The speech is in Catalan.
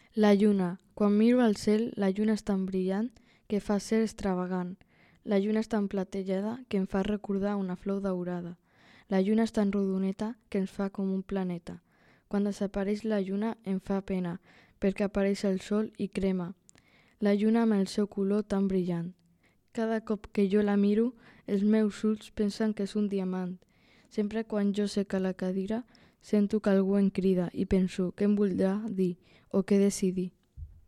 La lluna. Quan miro al cel, la lluna és tan brillant que fa ser extravagant. La lluna és tan platejada que em fa recordar una flor daurada. La lluna és tan rodoneta que ens fa com un planeta. Quan desapareix la lluna em fa pena, perquè apareix el sol i crema. La lluna amb el seu color tan brillant. Cada cop que jo la miro, els meus ulls pensen que és un diamant. Sempre quan jo sec a la cadira, sento que algú em crida i penso què em voldrà dir o què decidir.